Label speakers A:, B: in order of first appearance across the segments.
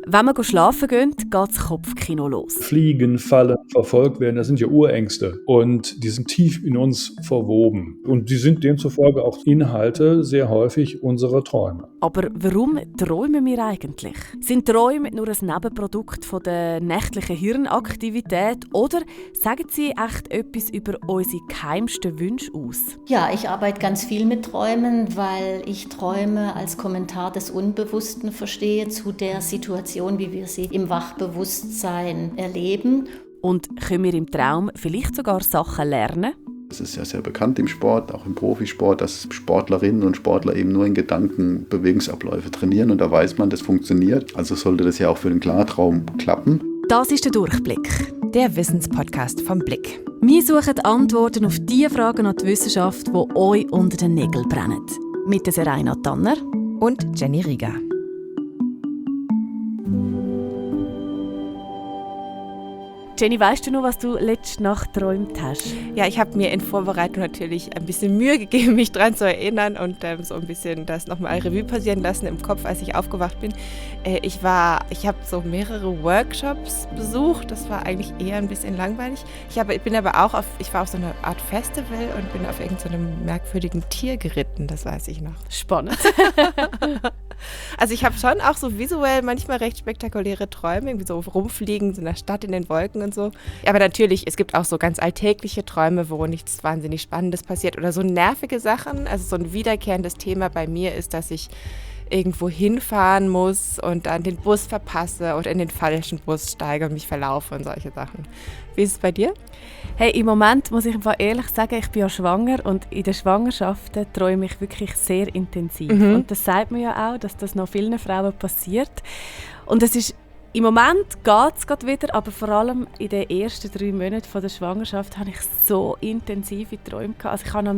A: Wenn wir schlafen gehen, geht das Kopfkino los.
B: Fliegen, fallen, verfolgt werden, das sind ja Urängste und die sind tief in uns verwoben. Und die sind demzufolge auch Inhalte sehr häufig unserer Träume.
A: Aber warum träumen wir eigentlich? Sind Träume nur ein Nebenprodukt von der nächtlichen Hirnaktivität oder sagen sie echt etwas über unsere geheimsten Wünsche aus?
C: Ja, ich arbeite ganz viel mit Träumen, weil ich Träume als Kommentar des Unbewussten verstehe zu der Situation, wie wir sie im Wachbewusstsein erleben.
A: Und können wir im Traum vielleicht sogar Sachen lernen?
D: Es ist ja sehr bekannt im Sport, auch im Profisport, dass Sportlerinnen und Sportler eben nur in Gedanken Bewegungsabläufe trainieren und da weiß man, das funktioniert. Also sollte das ja auch für den Klartraum klappen.
A: Das ist der Durchblick.
E: Der Wissenspodcast vom Blick.
A: Wir suchen Antworten auf die Fragen an die Wissenschaft, die euch unter den Nägeln brennen. Mit der Seraina Tanner
E: Und Jenny Rieger.
A: Jenny, weißt du noch, was du letzte Nacht geträumt hast?
E: Ja, ich habe mir in Vorbereitung natürlich ein bisschen Mühe gegeben, mich daran zu erinnern und so ein bisschen das nochmal Revue passieren lassen im Kopf, als ich aufgewacht bin. Ich habe so mehrere Workshops besucht, das war eigentlich eher ein bisschen langweilig. Ich war auf so einer Art Festival und bin auf irgendeinem merkwürdigen Tier geritten, das weiß ich noch.
A: Spannend.
E: Also ich habe schon auch so visuell manchmal recht spektakuläre Träume, irgendwie so rumfliegen, so in der Stadt in den Wolken und so. Aber natürlich, es gibt auch so ganz alltägliche Träume, wo nichts wahnsinnig Spannendes passiert oder so nervige Sachen. Also so ein wiederkehrendes Thema bei mir ist, dass ich irgendwo hinfahren muss und dann den Bus verpasse oder in den falschen Bus steige und mich verlaufe und solche Sachen. Wie ist es bei dir?
A: Hey, im Moment muss ich einfach ehrlich sagen, ich bin ja schwanger und in der Schwangerschaft träume ich wirklich sehr intensiv. Und das sagt man ja auch, dass das noch vielen Frauen passiert. Und es ist im Moment geht es gerade wieder, aber vor allem in den ersten 3 Monaten von der Schwangerschaft habe ich so intensive Träume gehabt. Also ich habe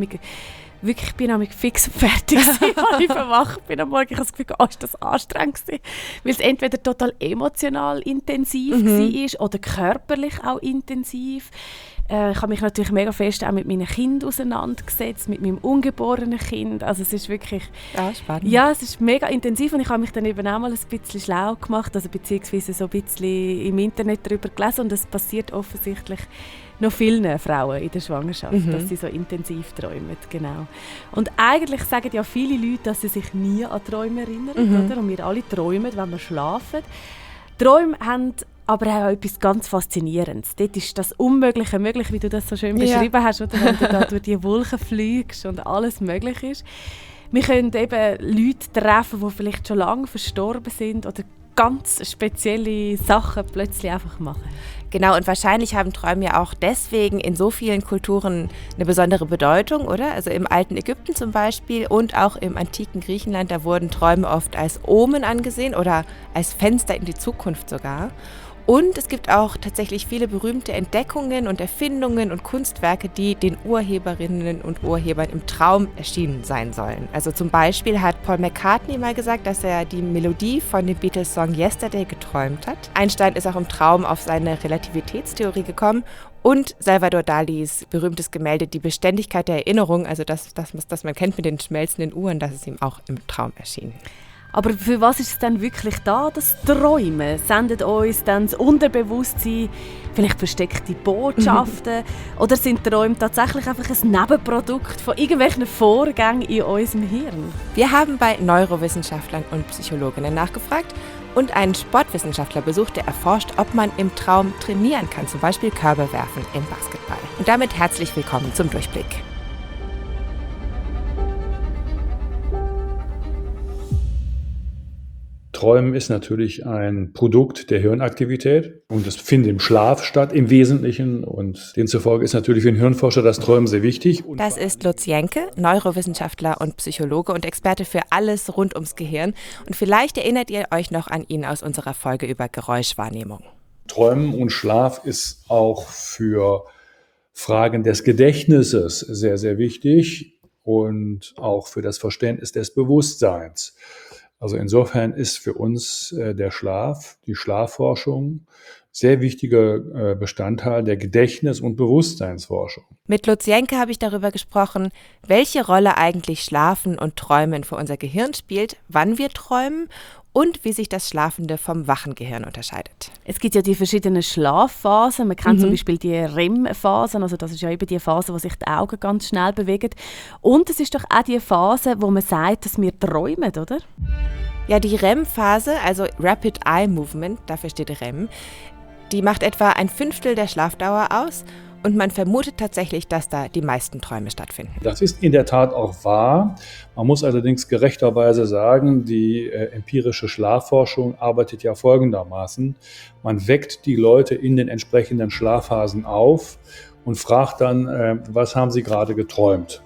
A: ich bin nämlich fix und fertig gewesen, als ich verwacht bin am Morgen. Ich habe das Gefühl, ist das anstrengend gewesen, weil es entweder total emotional intensiv war oder körperlich auch intensiv. Ich habe mich natürlich mega fest auch mit meinen Kindern auseinandergesetzt, mit meinem ungeborenen Kind. Also es ist wirklich...
E: Ja, spannend.
A: Ja, es ist mega intensiv und ich habe mich dann eben auch mal ein bisschen schlau gemacht, also beziehungsweise so ein bisschen im Internet darüber gelesen und es passiert offensichtlich noch vielen Frauen in der Schwangerschaft, dass sie so intensiv träumen, genau. Und eigentlich sagen ja viele Leute, dass sie sich nie an Träume erinnern, oder? Und wir alle träumen, wenn wir schlafen. Träume haben aber auch etwas ganz Faszinierendes. Dort ist das Unmögliche möglich, wie du das so schön beschrieben hast, oder? Wenn du da durch die Wolken fliegst und alles möglich ist. Wir können eben Leute treffen, die vielleicht schon lange verstorben sind oder ganz spezielle Sachen plötzlich einfach machen.
E: Genau, und wahrscheinlich haben Träume ja auch deswegen in so vielen Kulturen eine besondere Bedeutung, oder? Also im alten Ägypten zum Beispiel und auch im antiken Griechenland, da wurden Träume oft als Omen angesehen oder als Fenster in die Zukunft sogar. Und es gibt auch tatsächlich viele berühmte Entdeckungen und Erfindungen und Kunstwerke, die den Urheberinnen und Urhebern im Traum erschienen sein sollen. Also zum Beispiel hat Paul McCartney mal gesagt, dass er die Melodie von dem Beatles-Song Yesterday geträumt hat. Einstein ist auch im Traum auf seine Relativitätstheorie gekommen. Und Salvador Dalis berühmtes Gemälde Die Beständigkeit der Erinnerung, also das man kennt mit den schmelzenden Uhren, das ist ihm auch im Traum erschienen.
A: Aber für was ist es denn wirklich da, das Träumen? Sendet uns dann das Unterbewusstsein vielleicht versteckte Botschaften? Oder sind Träume tatsächlich einfach ein Nebenprodukt von irgendwelchen Vorgängen in unserem Hirn?
E: Wir haben bei Neurowissenschaftlern und Psychologinnen nachgefragt und einen Sportwissenschaftler besucht, der erforscht, ob man im Traum trainieren kann, zum Beispiel Körbe werfen im Basketball. Und damit herzlich willkommen zum Durchblick.
B: Träumen ist natürlich ein Produkt der Hirnaktivität und es findet im Schlaf statt im Wesentlichen und demzufolge ist natürlich für den Hirnforscher das Träumen sehr wichtig.
E: Das ist Lutz Jenke, Neurowissenschaftler und Psychologe und Experte für alles rund ums Gehirn. Und vielleicht erinnert ihr euch noch an ihn aus unserer Folge über Geräuschwahrnehmung.
B: Träumen und Schlaf ist auch für Fragen des Gedächtnisses sehr, sehr wichtig und auch für das Verständnis des Bewusstseins. Also insofern ist für uns der Schlaf, die Schlafforschung sehr wichtiger Bestandteil der Gedächtnis- und Bewusstseinsforschung.
E: Mit Lutz Jenke habe ich darüber gesprochen, welche Rolle eigentlich Schlafen und Träumen für unser Gehirn spielt, wann wir träumen und wie sich das schlafende vom wachen Gehirn unterscheidet.
A: Es gibt ja die verschiedenen Schlafphasen. Man kennt zum Beispiel die REM-Phasen, also das ist ja eben die Phase, wo sich die Augen ganz schnell bewegen. Und es ist doch auch die Phase, wo man sagt, dass wir träumen, oder?
E: Ja, die REM-Phase, also Rapid Eye Movement, dafür steht REM, die macht etwa 1/5 der Schlafdauer aus. Und man vermutet tatsächlich, dass da die meisten Träume stattfinden.
B: Das ist in der Tat auch wahr. Man muss allerdings gerechterweise sagen, die empirische Schlafforschung arbeitet ja folgendermaßen. Man weckt die Leute in den entsprechenden Schlafphasen auf und fragt dann, was haben sie gerade geträumt?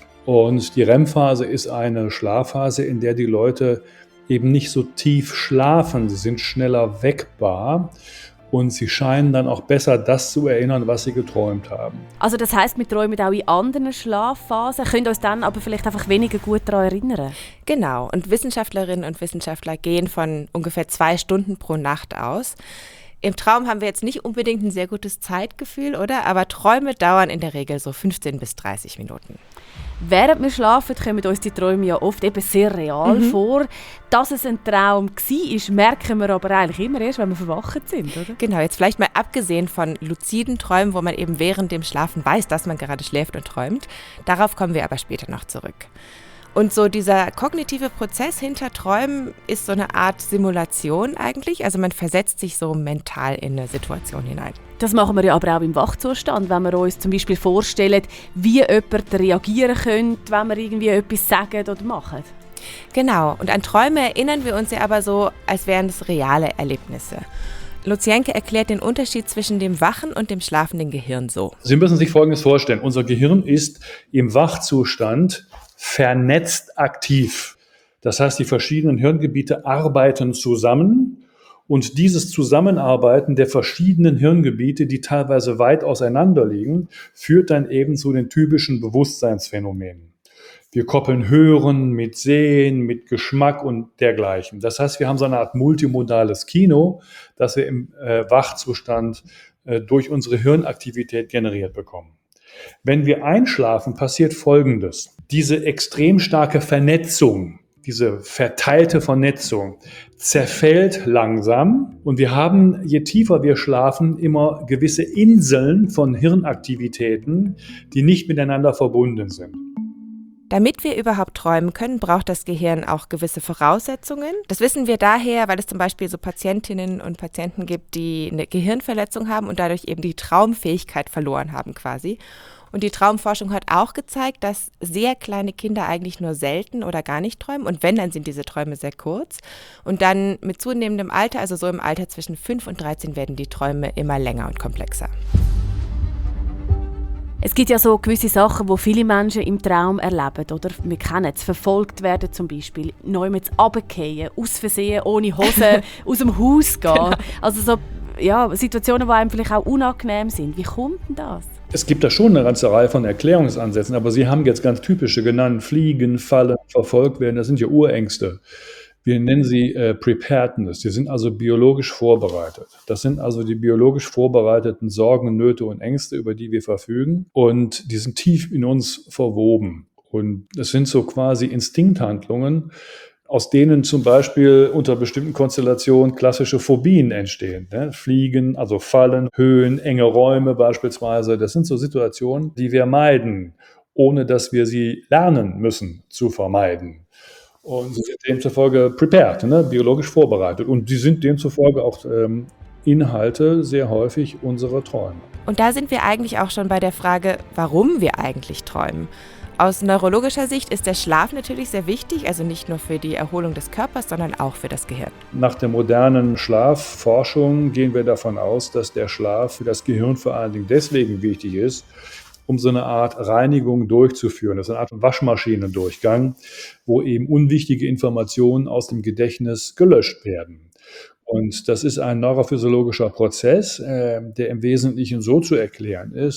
B: Und die REM-Phase ist eine Schlafphase, in der die Leute eben nicht so tief schlafen. Sie sind schneller weckbar. Und sie scheinen dann auch besser das zu erinnern, was sie geträumt haben.
A: Also das heisst, wir träumen auch in anderen Schlafphasen, können uns dann aber vielleicht einfach weniger gut daran erinnern.
E: Genau, und Wissenschaftlerinnen und Wissenschaftler gehen von ungefähr 2 Stunden pro Nacht aus. Im Traum haben wir jetzt nicht unbedingt ein sehr gutes Zeitgefühl, oder? Aber Träume dauern in der Regel so 15 bis 30 Minuten.
A: Während wir schlafen, kommen uns die Träume ja oft eben sehr real vor. Dass es ein Traum war, merken wir aber eigentlich immer erst, wenn wir verwacht sind, oder?
E: Genau, jetzt vielleicht mal abgesehen von luziden Träumen, wo man eben während dem Schlafen weiß, dass man gerade schläft und träumt. Darauf kommen wir aber später noch zurück. Und so dieser kognitive Prozess hinter Träumen ist so eine Art Simulation eigentlich. Also man versetzt sich so mental in eine Situation hinein.
A: Das machen wir ja aber auch im Wachzustand, wenn wir uns zum Beispiel vorstellen, wie jemand reagieren könnte, wenn wir irgendwie etwas sagen oder machen.
E: Genau, und an Träume erinnern wir uns ja aber so, als wären es reale Erlebnisse. Lutz Jenke erklärt den Unterschied zwischen dem wachen und dem schlafenden Gehirn so.
B: Sie müssen sich Folgendes vorstellen. Unser Gehirn ist im Wachzustand vernetzt aktiv. Das heißt, die verschiedenen Hirngebiete arbeiten zusammen und dieses Zusammenarbeiten der verschiedenen Hirngebiete, die teilweise weit auseinander liegen, führt dann eben zu den typischen Bewusstseinsphänomenen. Wir koppeln Hören mit Sehen, mit Geschmack und dergleichen. Das heißt, wir haben so eine Art multimodales Kino, das wir im Wachzustand durch unsere Hirnaktivität generiert bekommen. Wenn wir einschlafen, passiert Folgendes. Diese extrem starke Vernetzung, diese verteilte Vernetzung zerfällt langsam und wir haben, je tiefer wir schlafen, immer gewisse Inseln von Hirnaktivitäten, die nicht miteinander verbunden sind.
E: Damit wir überhaupt träumen können, braucht das Gehirn auch gewisse Voraussetzungen. Das wissen wir daher, weil es zum Beispiel so Patientinnen und Patienten gibt, die eine Gehirnverletzung haben und dadurch eben die Traumfähigkeit verloren haben quasi. Und die Traumforschung hat auch gezeigt, dass sehr kleine Kinder eigentlich nur selten oder gar nicht träumen. Und wenn, dann sind diese Träume sehr kurz. Und dann mit zunehmendem Alter, also so im Alter zwischen 5 und 13, werden die Träume immer länger und komplexer.
A: Es gibt ja so gewisse Sachen, die viele Menschen im Traum erleben, oder? Wir kennen es, verfolgt werden zum Beispiel, neu mit runterfallen, aus Versehen, ohne Hose aus dem Haus gehen. Genau. Also so Situationen, die einem vielleicht auch unangenehm sind. Wie kommt denn das?
B: Es gibt da schon eine ganze Reihe von Erklärungsansätzen, aber Sie haben jetzt ganz typische genannt, Fliegen, Fallen, verfolgt werden, das sind ja Urängste. Wir nennen sie Preparedness, die sind also biologisch vorbereitet. Das sind also die biologisch vorbereiteten Sorgen, Nöte und Ängste, über die wir verfügen und die sind tief in uns verwoben. Und es sind so quasi Instinkthandlungen, aus denen zum Beispiel unter bestimmten Konstellationen klassische Phobien entstehen. Ne? Fliegen, also Fallen, Höhen, enge Räume beispielsweise. Das sind so Situationen, die wir meiden, ohne dass wir sie lernen müssen zu vermeiden. Und sie sind demzufolge prepared, ne? Biologisch vorbereitet. Und die sind demzufolge auch Inhalte sehr häufig unserer Träume.
E: Und da sind wir eigentlich auch schon bei der Frage, warum wir eigentlich träumen. Aus neurologischer Sicht ist der Schlaf natürlich sehr wichtig, also nicht nur für die Erholung des Körpers, sondern auch für das Gehirn.
B: Nach der modernen Schlafforschung gehen wir davon aus, dass der Schlaf für das Gehirn vor allen Dingen deswegen wichtig ist, um so eine Art Reinigung durchzuführen. Das ist eine Art Waschmaschinendurchgang, wo eben unwichtige Informationen aus dem Gedächtnis gelöscht werden. Und das ist ein neurophysiologischer Prozess, der im Wesentlichen so zu erklären ist,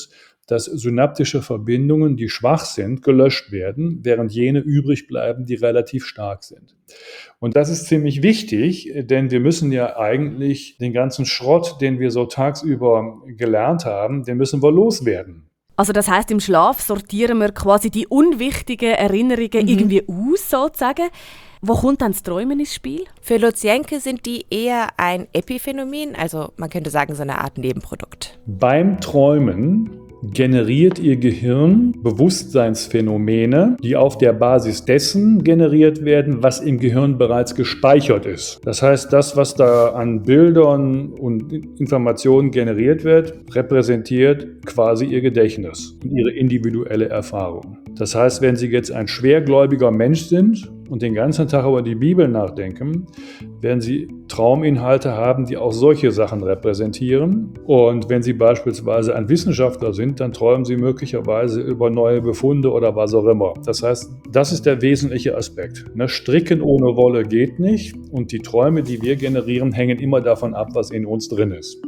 B: dass synaptische Verbindungen, die schwach sind, gelöscht werden, während jene übrig bleiben, die relativ stark sind. Und das ist ziemlich wichtig, denn wir müssen ja eigentlich den ganzen Schrott, den wir so tagsüber gelernt haben, den müssen wir loswerden.
A: Also das heisst, im Schlaf sortieren wir quasi die unwichtigen Erinnerungen irgendwie aus, sozusagen. Wo kommt dann das Träumen ins Spiel?
E: Für Lucienke sind die eher ein Epiphänomen, also man könnte sagen so eine Art Nebenprodukt.
B: Beim Träumen generiert ihr Gehirn Bewusstseinsphänomene, die auf der Basis dessen generiert werden, was im Gehirn bereits gespeichert ist. Das heißt, das, was da an Bildern und Informationen generiert wird, repräsentiert quasi ihr Gedächtnis und ihre individuelle Erfahrung. Das heißt, wenn Sie jetzt ein schwergläubiger Mensch sind und den ganzen Tag über die Bibel nachdenken, werden Sie Trauminhalte haben, die auch solche Sachen repräsentieren. Und wenn Sie beispielsweise ein Wissenschaftler sind, dann träumen Sie möglicherweise über neue Befunde oder was auch immer. Das heißt, das ist der wesentliche Aspekt. Stricken ohne Wolle geht nicht und die Träume, die wir generieren, hängen immer davon ab, was in uns drin ist.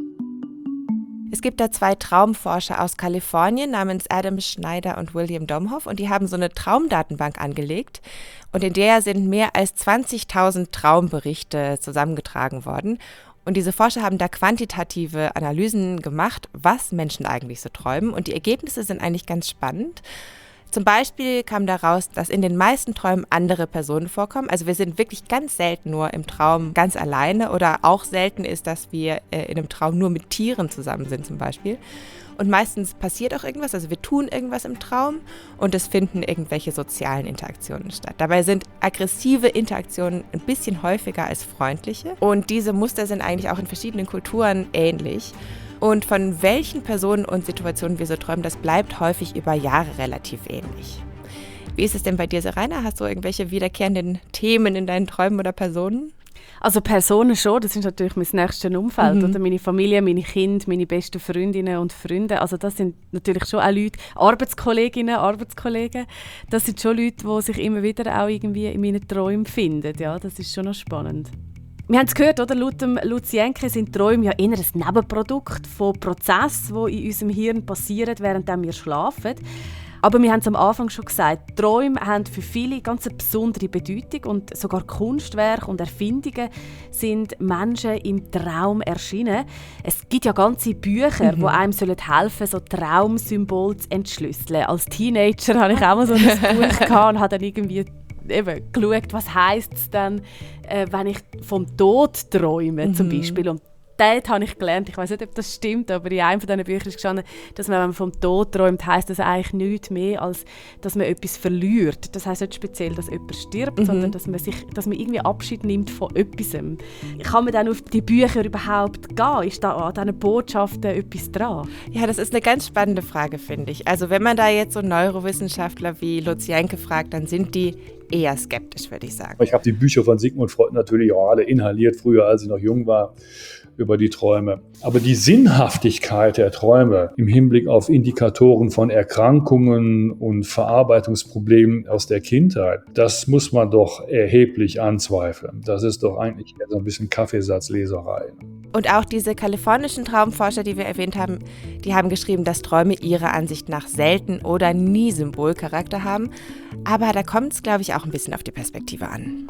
E: Es gibt da 2 Traumforscher aus Kalifornien namens Adam Schneider und William Domhoff und die haben so eine Traumdatenbank angelegt und in der sind mehr als 20.000 Traumberichte zusammengetragen worden. Und diese Forscher haben da quantitative Analysen gemacht, was Menschen eigentlich so träumen und die Ergebnisse sind eigentlich ganz spannend. Zum Beispiel kam daraus, dass in den meisten Träumen andere Personen vorkommen. Also wir sind wirklich ganz selten nur im Traum ganz alleine oder auch selten ist, dass wir in einem Traum nur mit Tieren zusammen sind zum Beispiel. Und meistens passiert auch irgendwas, also wir tun irgendwas im Traum und es finden irgendwelche sozialen Interaktionen statt. Dabei sind aggressive Interaktionen ein bisschen häufiger als freundliche und diese Muster sind eigentlich auch in verschiedenen Kulturen ähnlich. Und von welchen Personen und Situationen wir so träumen, das bleibt häufig über Jahre relativ ähnlich. Wie ist es denn bei dir, Seraina? Hast du irgendwelche wiederkehrenden Themen in deinen Träumen oder Personen?
A: Also Personen schon, das ist natürlich mein nächstes Umfeld. Oder meine Familie, meine Kinder, meine besten Freundinnen und Freunde. Also das sind natürlich schon auch Leute, Arbeitskolleginnen, Arbeitskollegen. Das sind schon Leute, die sich immer wieder auch irgendwie in meinen Träumen finden. Ja, das ist schon noch spannend. Wir haben es gehört, oder? Laut dem Lucienke sind Träume ja eher ein Nebenprodukt von Prozessen, die in unserem Hirn passieren, während wir schlafen. Aber wir haben es am Anfang schon gesagt, Träume haben für viele ganz eine besondere Bedeutung und sogar Kunstwerke und Erfindungen sind Menschen im Traum erschienen. Es gibt ja ganze Bücher, die einem helfen sollen, so Traumsymbole zu entschlüsseln. Als Teenager hatte ich auch mal so ein Buch und habe dann irgendwie geschaut, was heisst es dann, wenn ich vom Tod träume, zum Beispiel. Und dort habe ich gelernt, ich weiß nicht, ob das stimmt, aber in einem von diesen Büchern ist gestanden, dass wenn man vom Tod träumt, heisst das eigentlich nichts mehr, als dass man etwas verliert. Das heisst nicht speziell, dass jemand stirbt, sondern dass man irgendwie Abschied nimmt von etwas. Kann man dann auf die Bücher überhaupt gehen? Ist da an diesen Botschaften etwas dran?
E: Ja, das ist eine ganz spannende Frage, finde ich. Also wenn man da jetzt so Neurowissenschaftler wie Lucienke fragt, dann sind die eher skeptisch, würde ich sagen.
B: Ich habe die Bücher von Sigmund Freud natürlich auch alle inhaliert, früher, als ich noch jung war, über die Träume. Aber die Sinnhaftigkeit der Träume im Hinblick auf Indikatoren von Erkrankungen und Verarbeitungsproblemen aus der Kindheit, das muss man doch erheblich anzweifeln. Das ist doch eigentlich so ein bisschen Kaffeesatzleserei.
E: Und auch diese kalifornischen Traumforscher, die wir erwähnt haben, die haben geschrieben, dass Träume ihrer Ansicht nach selten oder nie Symbolcharakter haben. Aber da kommt es, glaube ich, auch ein bisschen auf die Perspektive an.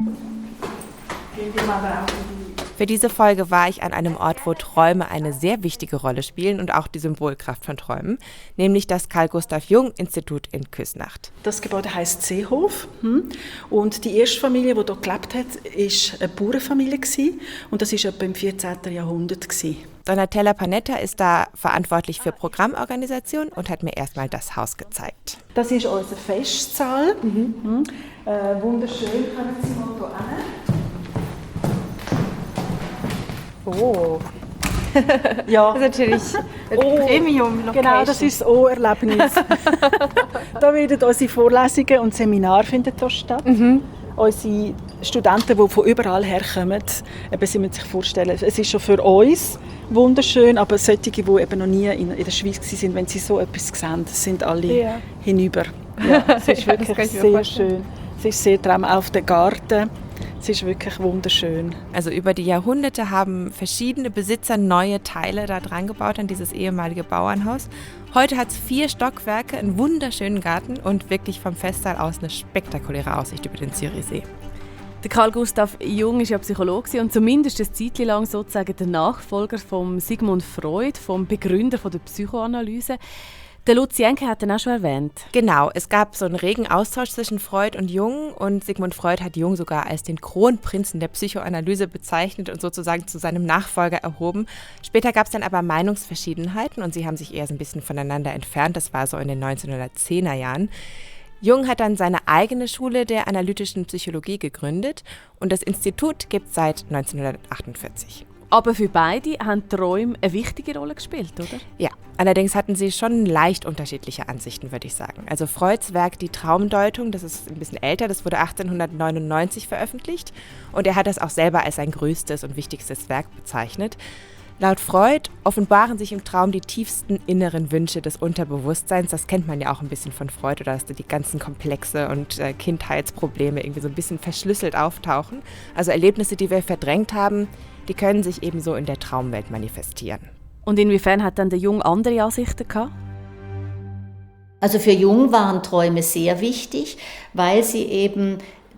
E: Für diese Folge war ich an einem Ort, wo Träume eine sehr wichtige Rolle spielen und auch die Symbolkraft von Träumen, nämlich das Carl-Gustav-Jung-Institut in Küsnacht.
F: Das Gebäude heisst Seehof und die erste Familie, die hier gelebt hat, war eine Bauernfamilie und das war etwa im 14. Jahrhundert.
E: Donatella Panetta ist da verantwortlich für Programmorganisation und hat mir erstmal das Haus gezeigt.
F: Das ist unser Festsaal. Wunderschön, kommen Sie mal hier hin.
E: Oh,
F: ja.
E: das ist natürlich Premium-Location.
F: Genau, das ist das O-Erlebnis. Da werden unsere Vorlesungen und Seminare finden hier statt. Unsere Studenten, die von überall herkommen, Sie müssen sich vorstellen, es ist schon für uns wunderschön, aber solche, die eben noch nie in der Schweiz waren, wenn sie so etwas sehen, sind alle hinüber. Ja, es ist wirklich sehr schön. Es ist sehr traumhaft. Auch der Garten Es ist wirklich wunderschön.
E: Also über die Jahrhunderte haben verschiedene Besitzer neue Teile da dran gebaut an dieses ehemalige Bauernhaus. Heute hat es 4 Stockwerke, einen wunderschönen Garten und wirklich vom Festsaal aus eine spektakuläre Aussicht über den Zürichsee.
A: Der Carl Gustav Jung war ja Psychologe und zumindest eine Zeit lang sozusagen der Nachfolger von Sigmund Freud, vom Begründer der Psychoanalyse. Der Lutz Jenke hat ihn auch schon erwähnt.
E: Genau, es gab so einen regen Austausch zwischen Freud und Jung und Sigmund Freud hat Jung sogar als den Kronprinzen der Psychoanalyse bezeichnet und sozusagen zu seinem Nachfolger erhoben. Später gab es dann aber Meinungsverschiedenheiten und sie haben sich eher so ein bisschen voneinander entfernt. Das war so in den 1910er Jahren. Jung hat dann seine eigene Schule der analytischen Psychologie gegründet und das Institut gibt es seit 1948.
A: Aber für beide haben Träume eine wichtige Rolle gespielt, oder?
E: Ja, allerdings hatten sie schon leicht unterschiedliche Ansichten, würde ich sagen. Also Freuds Werk Die Traumdeutung, das ist ein bisschen älter, das wurde 1899 veröffentlicht und er hat das auch selber als sein größtes und wichtigstes Werk bezeichnet. Laut Freud offenbaren sich im Traum die tiefsten inneren Wünsche des Unterbewusstseins. Das kennt man ja auch ein bisschen von Freud, oder dass die ganzen Komplexe und Kindheitsprobleme irgendwie so ein bisschen verschlüsselt auftauchen. Also Erlebnisse, die wir verdrängt haben, die können sich ebenso in der Traumwelt manifestieren.
A: Und inwiefern hat dann der Jung andere Ansichten gehabt?
C: Also für Jung waren Träume sehr wichtig, weil sie eben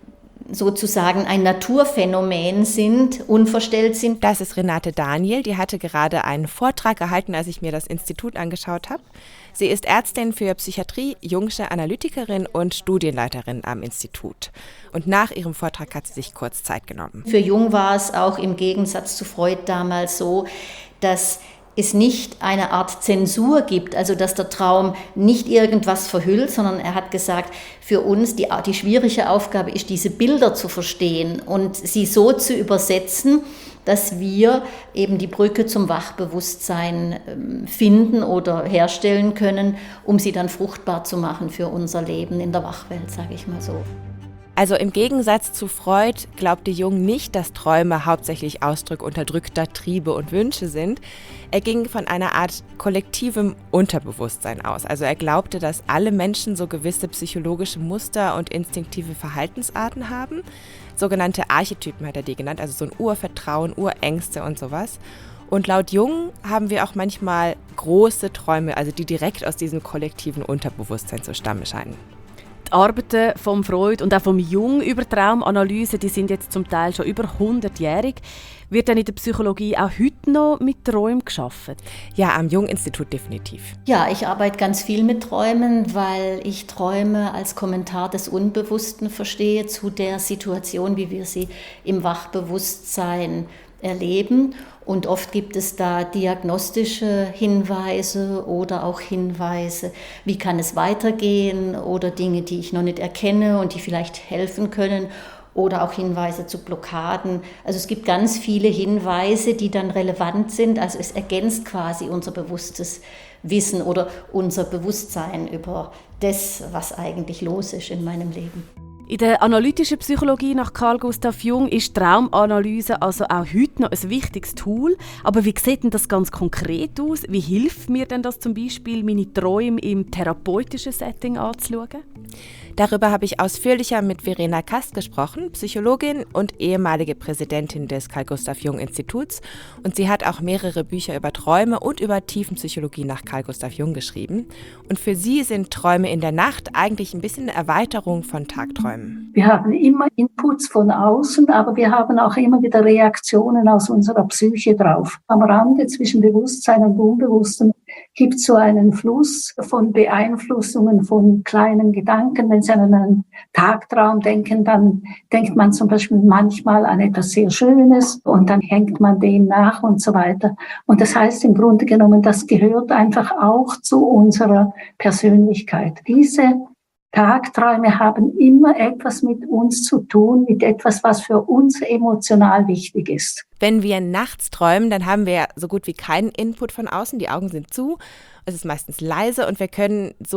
C: sozusagen ein Naturphänomen sind, unverstellt sind.
E: Das ist Renate Daniel, die hatte gerade einen Vortrag gehalten, als ich mir das Institut angeschaut habe. Sie ist Ärztin für Psychiatrie, Jungsche Analytikerin und Studienleiterin am Institut. Und nach ihrem Vortrag hat sie sich kurz Zeit genommen.
C: Für Jung war es auch im Gegensatz zu Freud damals so, dass es nicht eine Art Zensur gibt, also dass der Traum nicht irgendwas verhüllt, sondern er hat gesagt, für uns die schwierige Aufgabe ist, diese Bilder zu verstehen und sie so zu übersetzen, dass wir eben die Brücke zum Wachbewusstsein finden oder herstellen können, um sie dann fruchtbar zu machen für unser Leben in der Wachwelt, sage ich mal so.
E: Also im Gegensatz zu Freud glaubte Jung nicht, dass Träume hauptsächlich Ausdruck unterdrückter Triebe und Wünsche sind. Er ging von einer Art kollektivem Unterbewusstsein aus. Also er glaubte, dass alle Menschen so gewisse psychologische Muster und instinktive Verhaltensarten haben. Sogenannte Archetypen hat er die genannt, also so ein Urvertrauen, Urängste und sowas. Und laut Jung haben wir auch manchmal große Träume, also die direkt aus diesem kollektiven Unterbewusstsein zu stammen scheinen.
A: Die Arbeiten von Freud und auch vom Jung über Traumanalyse, die sind jetzt zum Teil schon über 100-jährig. Wird dann in der Psychologie auch heute noch mit Träumen geschaffen?
E: Ja, am Jung-Institut definitiv.
C: Ja, ich arbeite ganz viel mit Träumen, weil ich Träume als Kommentar des Unbewussten verstehe zu der Situation, wie wir sie im Wachbewusstsein erleben. Und oft gibt es da diagnostische Hinweise oder auch Hinweise, wie kann es weitergehen oder Dinge, die ich noch nicht erkenne und die vielleicht helfen können oder auch Hinweise zu Blockaden. Also es gibt ganz viele Hinweise, die dann relevant sind. Also es ergänzt quasi unser bewusstes Wissen oder unser Bewusstsein über das, was eigentlich los ist in meinem Leben.
A: In der analytischen Psychologie nach Carl Gustav Jung ist Traumanalyse also auch heute noch ein wichtiges Tool. Aber wie sieht denn das ganz konkret aus? Wie hilft mir denn das zum Beispiel, meine Träume im therapeutischen Setting anzuschauen?
E: Darüber habe ich ausführlicher mit Verena Kast gesprochen, Psychologin und ehemalige Präsidentin des Carl-Gustav-Jung-Instituts. Und sie hat auch mehrere Bücher über Träume und über Tiefenpsychologie nach Carl Gustav Jung geschrieben. Und für sie sind Träume in der Nacht eigentlich ein bisschen eine Erweiterung von Tagträumen.
G: Wir haben immer Inputs von außen, aber wir haben auch immer wieder Reaktionen aus unserer Psyche drauf. Am Rande zwischen Bewusstsein und Unbewussten gibt es so einen Fluss von Beeinflussungen von kleinen Gedanken. Wenn Sie an einen Tagtraum denken, dann denkt man zum Beispiel manchmal an etwas sehr Schönes und dann hängt man dem nach und so weiter. Und das heißt im Grunde genommen, das gehört einfach auch zu unserer Persönlichkeit. Diese Tagträume haben immer etwas mit uns zu tun, mit etwas, was für uns emotional wichtig ist.
E: Wenn wir nachts träumen, dann haben wir so gut wie keinen Input von außen. Die Augen sind zu, es ist meistens leise und wir können so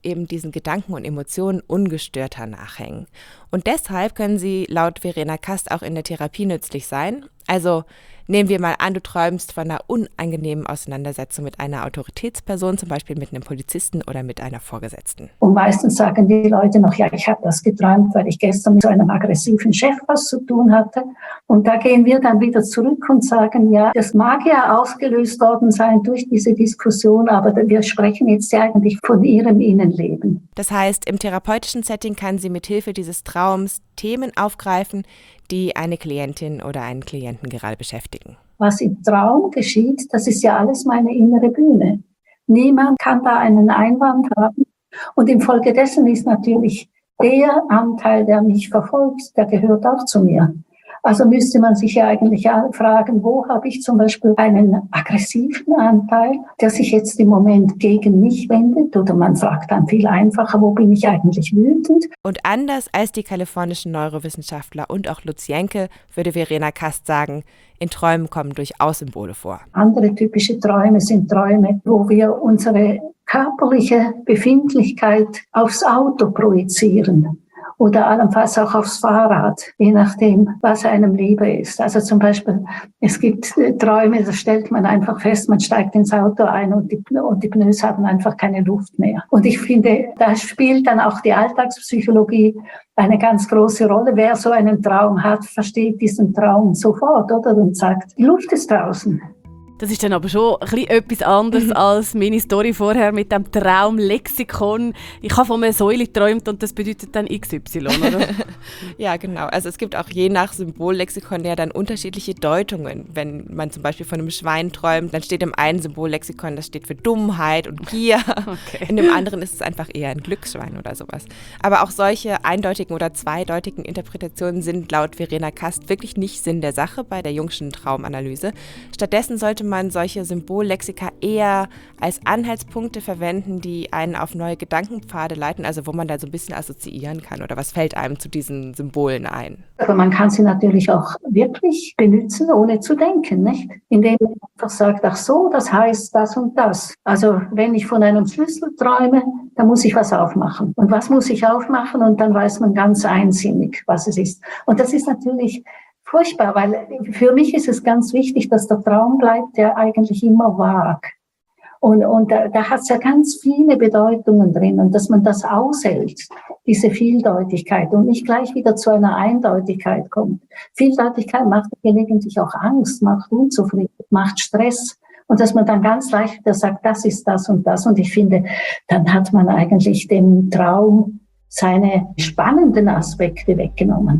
E: eben diesen Gedanken und Emotionen ungestörter nachhängen. Und deshalb können sie laut Verena Kast auch in der Therapie nützlich sein. Also nehmen wir mal an, du träumst von einer unangenehmen Auseinandersetzung mit einer Autoritätsperson, zum Beispiel mit einem Polizisten oder mit einer Vorgesetzten.
G: Und meistens sagen die Leute noch, ja, ich habe das geträumt, weil ich gestern mit so einem aggressiven Chef was zu tun hatte. Und da gehen wir dann wieder zurück und sagen, ja, das mag ja ausgelöst worden sein durch diese Diskussion, aber wir sprechen jetzt ja eigentlich von ihrem Innenleben.
E: Das heißt, im therapeutischen Setting kann sie mithilfe dieses Traums Themen aufgreifen, die eine Klientin oder einen Klienten gerade beschäftigen.
G: Was im Traum geschieht, das ist ja alles meine innere Bühne. Niemand kann da einen Einwand haben. Und infolgedessen ist natürlich der Anteil, der mich verfolgt, der gehört auch zu mir. Also müsste man sich ja eigentlich fragen, wo habe ich zum Beispiel einen aggressiven Anteil, der sich jetzt im Moment gegen mich wendet? Oder man fragt dann viel einfacher, wo bin ich eigentlich wütend?
E: Und anders als die kalifornischen Neurowissenschaftler und auch Lutz Jenke würde Verena Kast sagen, in Träumen kommen durchaus Symbole vor.
G: Andere typische Träume sind Träume, wo wir unsere körperliche Befindlichkeit aufs Auto projizieren. Oder allenfalls auch aufs Fahrrad, je nachdem, was einem lieber ist. Also zum Beispiel, es gibt Träume, da stellt man einfach fest, man steigt ins Auto ein und die Pneus haben einfach keine Luft mehr. Und ich finde, da spielt dann auch die Alltagspsychologie eine ganz große Rolle. Wer so einen Traum hat, versteht diesen Traum sofort, oder? Und sagt, die Luft ist draußen.
A: Das ist dann aber schon ein bisschen etwas anderes als meine Story vorher mit dem Traumlexikon. Ich habe von einer Säule geträumt und das bedeutet dann XY, oder?
E: Ja, genau. Also es gibt auch je nach Symbollexikon ja dann unterschiedliche Deutungen. Wenn man zum Beispiel von einem Schwein träumt, dann steht im einen Symbollexikon, das steht für Dummheit und Gier. Okay. In dem anderen ist es einfach eher ein Glücksschwein oder sowas. Aber auch solche eindeutigen oder zweideutigen Interpretationen sind laut Verena Kast wirklich nicht Sinn der Sache bei der Jungschen Traumanalyse. Stattdessen sollte man solche Symbollexika eher als Anhaltspunkte verwenden, die einen auf neue Gedankenpfade leiten, also wo man da so ein bisschen assoziieren kann oder was fällt einem zu diesen Symbolen ein?
G: Aber man kann sie natürlich auch wirklich benutzen, ohne zu denken, nicht? Indem man einfach sagt, ach so, das heißt das und das. Also wenn ich von einem Schlüssel träume, dann muss ich was aufmachen. Und was muss ich aufmachen? Und dann weiß man ganz einsinnig, was es ist. Und das ist natürlich furchtbar, weil für mich ist es ganz wichtig, dass der Traum bleibt, der eigentlich immer vag. Und da hat es ja ganz viele Bedeutungen drin und dass man das aushält, diese Vieldeutigkeit und nicht gleich wieder zu einer Eindeutigkeit kommt. Vieldeutigkeit macht gelegentlich auch Angst, macht Unzufriedenheit, macht Stress und dass man dann ganz leicht wieder sagt, das ist das und das. Und ich finde, dann hat man eigentlich dem Traum seine spannenden Aspekte weggenommen.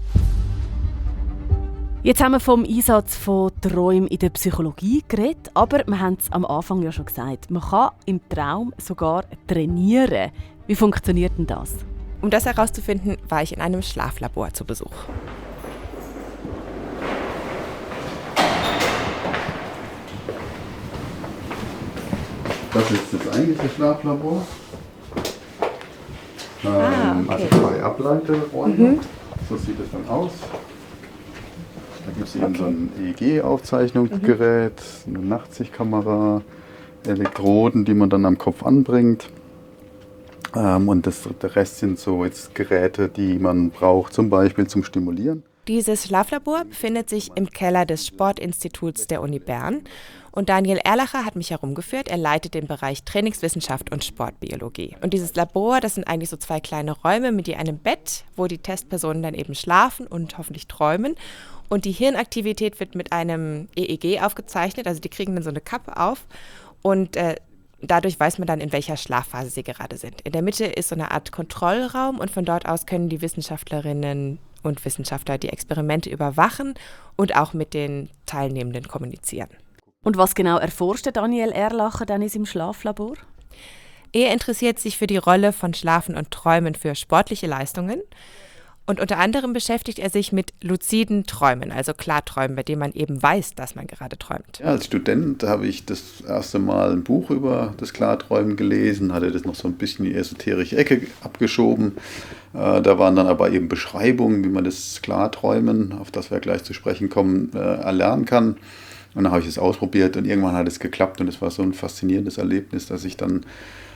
A: Jetzt haben wir vom Einsatz von Träumen in der Psychologie geredet, aber wir haben es am Anfang ja schon gesagt, man kann im Traum sogar trainieren. Wie funktioniert denn das?
E: Um das herauszufinden, war ich in einem Schlaflabor zu Besuch.
D: Das ist das eigentliche Schlaflabor.
E: Okay.
D: Also 2 Ableiteräume. So sieht es dann aus. Da gibt es eben so ein EEG-Aufzeichnungsgerät, eine Nachtsichtkamera, Elektroden, die man dann am Kopf anbringt. Und der Rest sind so jetzt Geräte, die man braucht, zum Beispiel zum Stimulieren.
E: Dieses Schlaflabor befindet sich im Keller des Sportinstituts der Uni Bern. Und Daniel Erlacher hat mich herumgeführt. Er leitet den Bereich Trainingswissenschaft und Sportbiologie. Und dieses Labor, das sind eigentlich so 2 kleine Räume mit je einem Bett, wo die Testpersonen dann eben schlafen und hoffentlich träumen. Und die Hirnaktivität wird mit einem EEG aufgezeichnet, also die kriegen dann so eine Kappe auf und dadurch weiß man dann, in welcher Schlafphase sie gerade sind. In der Mitte ist so eine Art Kontrollraum und von dort aus können die Wissenschaftlerinnen und Wissenschaftler die Experimente überwachen und auch mit den Teilnehmenden kommunizieren.
A: Und was genau erforscht Daniel Erlacher dann in seinem Schlaflabor?
E: Er interessiert sich für die Rolle von Schlafen und Träumen für sportliche Leistungen. Und unter anderem beschäftigt er sich mit luziden Träumen, also Klarträumen, bei denen man eben weiß, dass man gerade träumt.
D: Ja, als Student habe ich das erste Mal ein Buch über das Klarträumen gelesen, hatte das noch so ein bisschen in die esoterische Ecke abgeschoben. Da waren dann aber eben Beschreibungen, wie man das Klarträumen, auf das wir gleich zu sprechen kommen, erlernen kann. Und dann habe ich es ausprobiert und irgendwann hat es geklappt und es war so ein faszinierendes Erlebnis, dass ich dann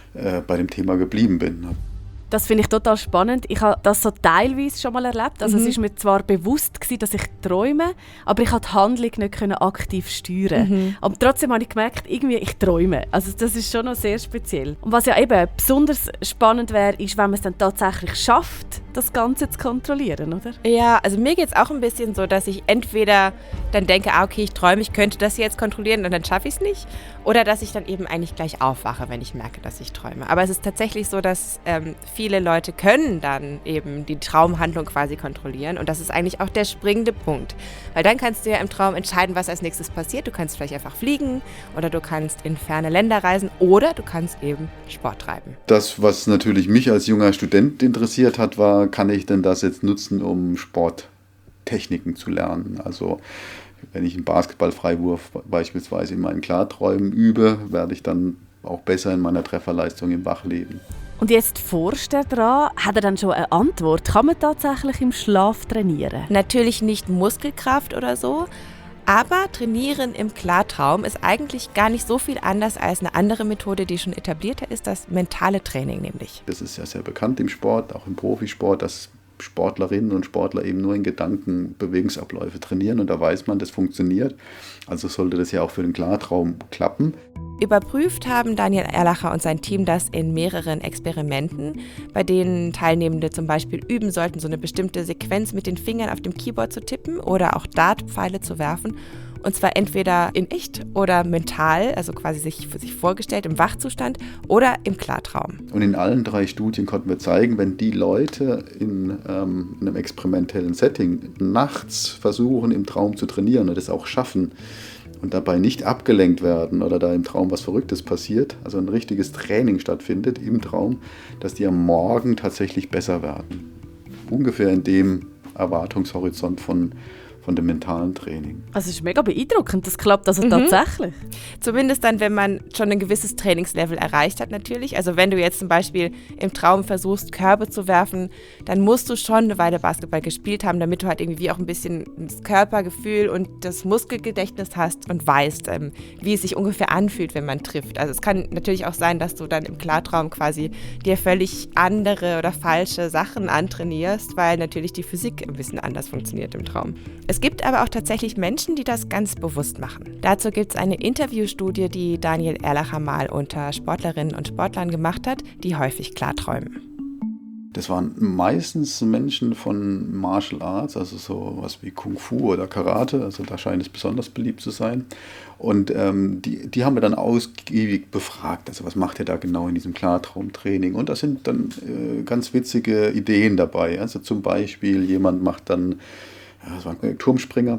D: bei dem Thema geblieben bin.
A: Das finde ich total spannend. Ich habe das so teilweise schon mal erlebt. Also es ist mir zwar bewusst gewesen, dass ich träume, aber ich konnte die Handlung nicht aktiv steuern. Aber trotzdem habe ich gemerkt, irgendwie ich träume. Also das ist schon noch sehr speziell. Und was ja eben besonders spannend wäre, ist, wenn man es dann tatsächlich schafft, das Ganze zu kontrollieren, oder?
E: Ja, also mir geht es auch ein bisschen so, dass ich entweder dann denke, okay, ich träume, ich könnte das jetzt kontrollieren und dann schaffe ich es nicht. Oder dass ich dann eben eigentlich gleich aufwache, wenn ich merke, dass ich träume. Aber es ist tatsächlich so, dass viele Leute können dann eben die Traumhandlung quasi kontrollieren. Und das ist eigentlich auch der springende Punkt. Weil dann kannst du ja im Traum entscheiden, was als nächstes passiert. Du kannst vielleicht einfach fliegen oder du kannst in ferne Länder reisen oder du kannst eben Sport treiben.
D: Das, was natürlich mich als junger Student interessiert hat, war, kann ich denn das jetzt nutzen, um Sporttechniken zu lernen? Also wenn ich einen Basketballfreiwurf beispielsweise in meinen Klarträumen übe, werde ich dann auch besser in meiner Trefferleistung im Wachleben.
A: Und jetzt forscht er daran, hat er dann schon eine Antwort? Kann man tatsächlich im Schlaf trainieren?
E: Natürlich nicht Muskelkraft oder so, aber Trainieren im Klartraum ist eigentlich gar nicht so viel anders als eine andere Methode, die schon etablierter ist, das mentale Training nämlich.
D: Das ist ja sehr bekannt im Sport, auch im Profisport, dass Sportlerinnen und Sportler eben nur in Gedanken Bewegungsabläufe trainieren und da weiß man, das funktioniert. Also sollte das ja auch für den Klartraum klappen.
E: Überprüft haben Daniel Erlacher und sein Team das in mehreren Experimenten, bei denen Teilnehmende zum Beispiel üben sollten, so eine bestimmte Sequenz mit den Fingern auf dem Keyboard zu tippen oder auch Dartpfeile zu werfen. Und zwar entweder in echt oder mental, also quasi sich für sich vorgestellt im Wachzustand oder im Klartraum.
D: Und in allen 3 Studien konnten wir zeigen, wenn die Leute in einem experimentellen Setting nachts versuchen, im Traum zu trainieren und das auch schaffen und dabei nicht abgelenkt werden oder da im Traum was Verrücktes passiert, also ein richtiges Training stattfindet im Traum, dass die am Morgen tatsächlich besser werden. Ungefähr in dem Erwartungshorizont von dem mentalen Training.
A: Also es ist mega beeindruckend, das klappt also tatsächlich.
E: Zumindest dann, wenn man schon ein gewisses Trainingslevel erreicht hat natürlich. Also wenn du jetzt zum Beispiel im Traum versuchst, Körbe zu werfen, dann musst du schon eine Weile Basketball gespielt haben, damit du halt irgendwie auch ein bisschen das Körpergefühl und das Muskelgedächtnis hast und weißt, wie es sich ungefähr anfühlt, wenn man trifft. Also es kann natürlich auch sein, dass du dann im Klartraum quasi dir völlig andere oder falsche Sachen antrainierst, weil natürlich die Physik ein bisschen anders funktioniert im Traum. Es gibt aber auch tatsächlich Menschen, die das ganz bewusst machen. Dazu gibt es eine Interviewstudie, die Daniel Erlacher mal unter Sportlerinnen und Sportlern gemacht hat, die häufig klarträumen.
D: Das waren meistens Menschen von Martial Arts, also so was wie Kung Fu oder Karate, also da scheint es besonders beliebt zu sein. Und die haben wir dann ausgiebig befragt, also was macht ihr da genau in diesem Klartraumtraining? Und da sind dann ganz witzige Ideen dabei. Also zum Beispiel jemand macht dann, das war ein Turmspringer,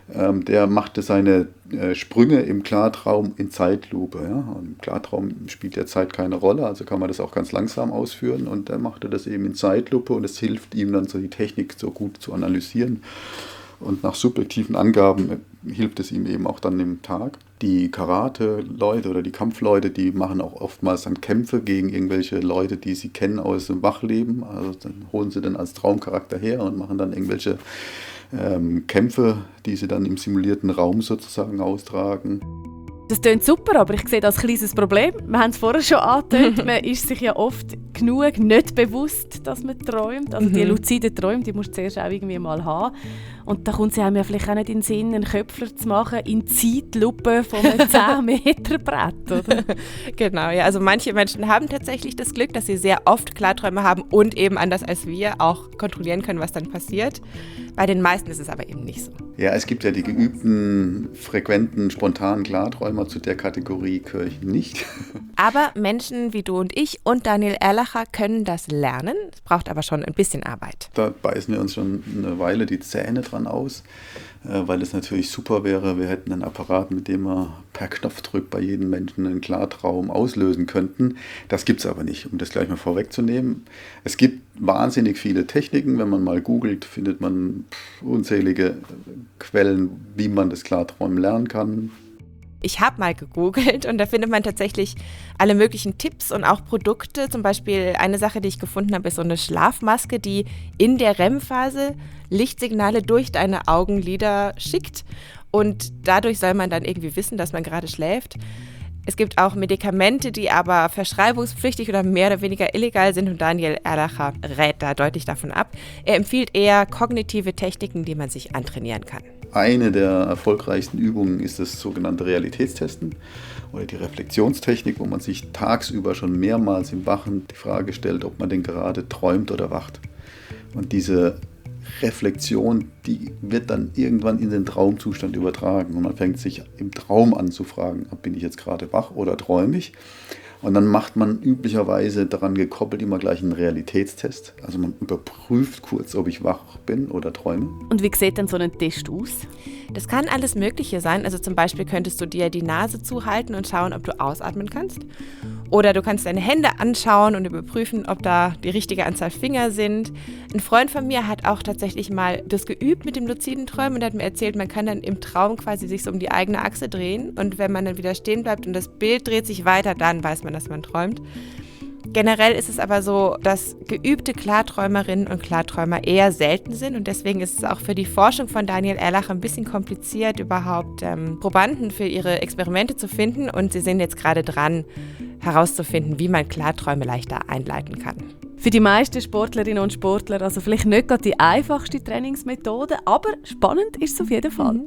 D: der machte seine Sprünge im Klartraum in Zeitlupe. Ja? Im Klartraum spielt der Zeit keine Rolle, also kann man das auch ganz langsam ausführen. Und er machte das eben in Zeitlupe und es hilft ihm dann, so die Technik so gut zu analysieren. Und nach subjektiven Angaben hilft es ihm eben auch dann im Tag. Die Karate-Leute oder die Kampfleute, die machen auch oftmals dann Kämpfe gegen irgendwelche Leute, die sie kennen aus dem Wachleben. Also dann holen sie dann als Traumcharakter her und machen dann irgendwelche Kämpfe, die sie dann im simulierten Raum sozusagen austragen.
A: Das klingt super, aber ich sehe das als kleines Problem. Wir haben es vorher schon angetönt, man ist sich ja oft genug nicht bewusst, dass man träumt. Also die luziden Träume, die musst du zuerst auch irgendwie mal haben. Und da kommt es einem ja vielleicht auch nicht in den Sinn, einen Köpfler zu machen in Zeitlupe von einem 10-Meter-Brett, oder?
E: Genau, ja. Also manche Menschen haben tatsächlich das Glück, dass sie sehr oft Klarträume haben und eben anders als wir auch kontrollieren können, was dann passiert. Bei den meisten ist es aber eben nicht so.
D: Ja, es gibt ja die geübten, frequenten, spontanen Klarträumer, zu der Kategorie gehöre ich nicht.
E: Aber Menschen wie du und ich und Daniel Erlacher können das lernen. Es braucht aber schon ein bisschen Arbeit.
D: Da beißen wir uns schon eine Weile die Zähne dran aus, weil es natürlich super wäre, wir hätten einen Apparat, mit dem wir per Knopfdruck bei jedem Menschen einen Klartraum auslösen könnten. Das gibt es aber nicht, um das gleich mal vorwegzunehmen. Es gibt wahnsinnig viele Techniken. Wenn man mal googelt, findet man unzählige Quellen, wie man das Klarträumen lernen kann.
E: Ich habe mal gegoogelt und da findet man tatsächlich alle möglichen Tipps und auch Produkte. Zum Beispiel eine Sache, die ich gefunden habe, ist so eine Schlafmaske, die in der REM-Phase Lichtsignale durch deine Augenlider schickt. Und dadurch soll man dann irgendwie wissen, dass man gerade schläft. Es gibt auch Medikamente, die aber verschreibungspflichtig oder mehr oder weniger illegal sind und Daniel Erlacher rät da deutlich davon ab. Er empfiehlt eher kognitive Techniken, die man sich antrainieren kann.
D: Eine der erfolgreichsten Übungen ist das sogenannte Realitätstesten oder die Reflexionstechnik, wo man sich tagsüber schon mehrmals im Wachen die Frage stellt, ob man denn gerade träumt oder wacht. Und diese Reflexion, die wird dann irgendwann in den Traumzustand übertragen und man fängt sich im Traum an zu fragen, bin ich jetzt gerade wach oder träume ich? Und dann macht man üblicherweise daran gekoppelt immer gleich einen Realitätstest. Also man überprüft kurz, ob ich wach bin oder träume.
A: Und wie sieht denn so ein Test aus?
E: Das kann alles Mögliche sein. Also zum Beispiel könntest du dir die Nase zuhalten und schauen, ob du ausatmen kannst. Oder du kannst deine Hände anschauen und überprüfen, ob da die richtige Anzahl Finger sind. Ein Freund von mir hat auch tatsächlich mal das geübt mit dem luziden Träumen und hat mir erzählt, man kann dann im Traum quasi sich so um die eigene Achse drehen. Und wenn man dann wieder stehen bleibt und das Bild dreht sich weiter, dann weiß man, dass man träumt. Generell ist es aber so, dass geübte Klarträumerinnen und Klarträumer eher selten sind und deswegen ist es auch für die Forschung von Daniel Erlacher ein bisschen kompliziert, überhaupt Probanden für ihre Experimente zu finden und sie sind jetzt gerade dran, herauszufinden, wie man Klarträume leichter einleiten kann.
A: Für die meisten Sportlerinnen und Sportler also vielleicht nicht gerade die einfachste Trainingsmethode, aber spannend ist es auf jeden Fall.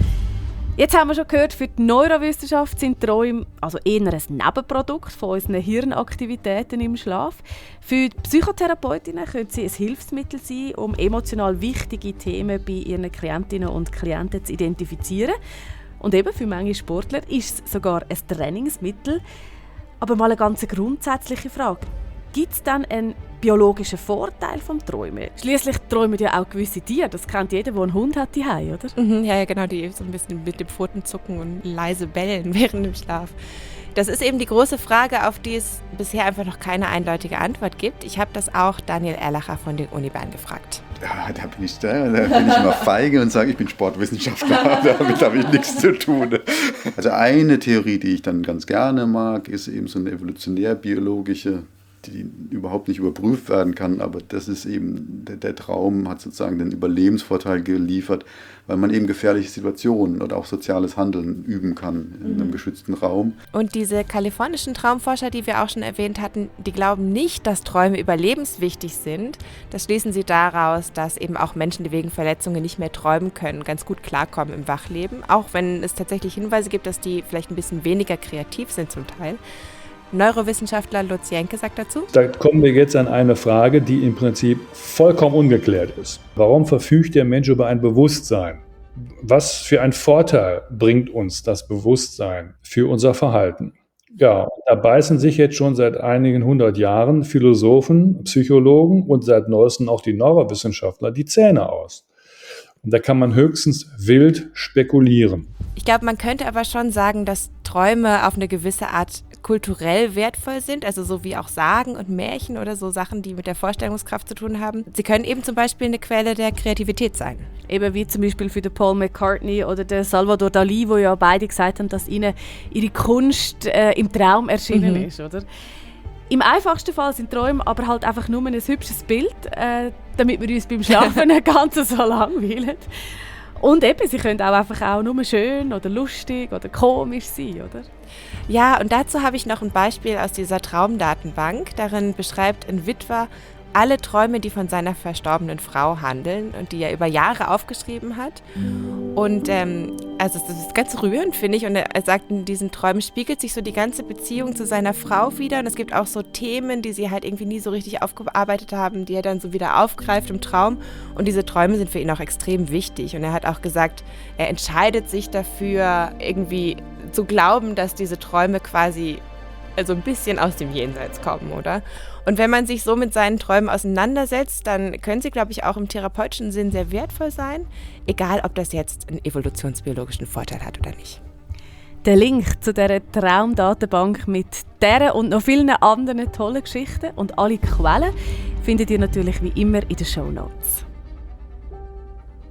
A: Jetzt haben wir schon gehört, für die Neurowissenschaft sind Träume also eher ein Nebenprodukt von unseren Hirnaktivitäten im Schlaf. Für die Psychotherapeutinnen können sie ein Hilfsmittel sein, um emotional wichtige Themen bei ihren Klientinnen und Klienten zu identifizieren. Und eben für manche Sportler ist es sogar ein Trainingsmittel. Aber mal eine ganz grundsätzliche Frage. Gibt es dann einen biologischen Vorteil vom Träumen? Schliesslich träumen ja auch gewisse Tiere. Das kennt jeder, der einen Hund hat zuhause, oder?
E: Ja, genau, die so ein bisschen mit den Pfoten zucken und leise bellen während dem Schlaf. Das ist eben die große Frage, auf die es bisher einfach noch keine eindeutige Antwort gibt. Ich habe das auch Daniel Erlacher von den Unibern gefragt.
D: Ja, da bin ich immer feige und sage, ich bin Sportwissenschaftler, damit habe ich nichts zu tun. Also eine Theorie, die ich dann ganz gerne mag, ist eben so eine evolutionär-biologische, die überhaupt nicht überprüft werden kann, aber das ist eben, der Traum hat sozusagen den Überlebensvorteil geliefert, weil man eben gefährliche Situationen oder auch soziales Handeln üben kann in einem geschützten Raum.
E: Und diese kalifornischen Traumforscher, die wir auch schon erwähnt hatten, die glauben nicht, dass Träume überlebenswichtig sind. Das schließen sie daraus, dass eben auch Menschen, die wegen Verletzungen nicht mehr träumen können, ganz gut klarkommen im Wachleben, auch wenn es tatsächlich Hinweise gibt, dass die vielleicht ein bisschen weniger kreativ sind zum Teil. Neurowissenschaftler Lutz Jenke sagt dazu:
B: Da kommen wir jetzt an eine Frage, die im Prinzip vollkommen ungeklärt ist. Warum verfügt der Mensch über ein Bewusstsein? Was für einen Vorteil bringt uns das Bewusstsein für unser Verhalten? Ja, da beißen sich jetzt schon seit einigen 100 Jahren Philosophen, Psychologen und seit neuestem auch die Neurowissenschaftler die Zähne aus. Und da kann man höchstens wild spekulieren.
E: Ich glaube, man könnte aber schon sagen, dass Träume auf eine gewisse Art kulturell wertvoll sind, also so wie auch Sagen und Märchen oder so Sachen, die mit der Vorstellungskraft zu tun haben. Sie können eben zum Beispiel eine Quelle der Kreativität sein.
A: Eben wie zum Beispiel für den Paul McCartney oder den Salvador Dalí, wo ja beide gesagt haben, dass ihnen ihre Kunst im Traum erschienen ist, oder? Im einfachsten Fall sind Träume aber halt einfach nur ein hübsches Bild, damit wir uns beim Schlafen nicht ganz so langweilen. Und eben, sie können auch einfach nur schön oder lustig oder komisch sein, oder?
E: Ja, und dazu habe ich noch ein Beispiel aus dieser Traumdatenbank. Darin beschreibt ein Witwer alle Träume, die von seiner verstorbenen Frau handeln und die er über Jahre aufgeschrieben hat. Und also das ist ganz rührend, finde ich. Und er sagt, in diesen Träumen spiegelt sich so die ganze Beziehung zu seiner Frau wieder. Und es gibt auch so Themen, die sie halt irgendwie nie so richtig aufgearbeitet haben, die er dann so wieder aufgreift im Traum. Und diese Träume sind für ihn auch extrem wichtig. Und er hat auch gesagt, er entscheidet sich dafür, irgendwie zu glauben, dass diese Träume quasi also ein bisschen aus dem Jenseits kommen, oder? Und wenn man sich so mit seinen Träumen auseinandersetzt, dann können sie, glaube ich, auch im therapeutischen Sinn sehr wertvoll sein, egal ob das jetzt einen evolutionsbiologischen Vorteil hat oder nicht.
A: Den Link zu dieser Traumdatenbank mit dieser und noch vielen anderen tollen Geschichten und alle Quellen findet ihr natürlich wie immer in den Shownotes.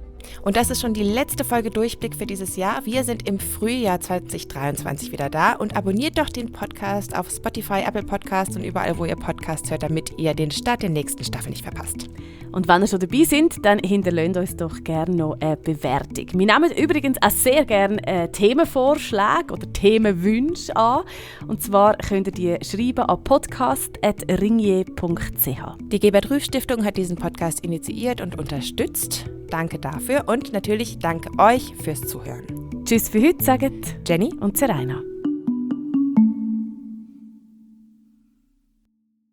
E: Und das ist schon die letzte Folge Durchblick für dieses Jahr. Wir sind im Frühjahr 2023 wieder da und abonniert doch den Podcast auf Spotify, Apple Podcasts und überall, wo ihr Podcasts hört, damit ihr den Start der nächsten Staffel nicht verpasst.
A: Und wenn ihr schon dabei sind, dann hinterlasst uns doch gerne noch eine Bewertung. Wir nehmen übrigens auch sehr gerne Themenvorschläge oder Themenwünsche an. Und zwar könnt ihr die schreiben an podcast@ringier.ch.
E: Die Gebert Rüff Stiftung hat diesen Podcast initiiert und unterstützt. Danke dafür und natürlich danke euch fürs Zuhören.
A: Tschüss für heute, sagen
E: Jenny
A: und Seraina.